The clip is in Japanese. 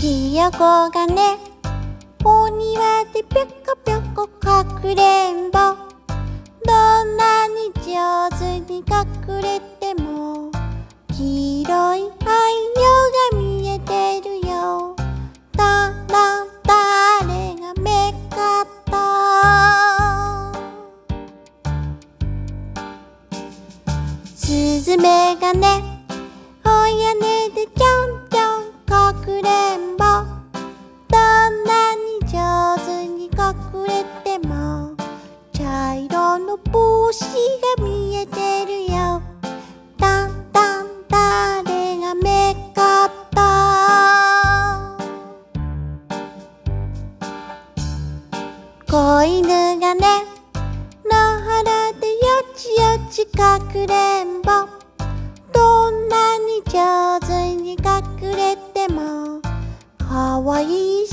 ひよこがね、お庭でぴょこぴょこかくれんぼ。どんなに上手に隠れても黄色い太陽が見えてるよ。誰がめかった？スズメがね、お屋根でちょんちょんかくれんぼ。どんなに上手に隠れても茶色の帽子が見えてるよ。誰がめかった？子犬がね、野原でよちよち隠れんぼ。どんなに上手に隠れてもかわいい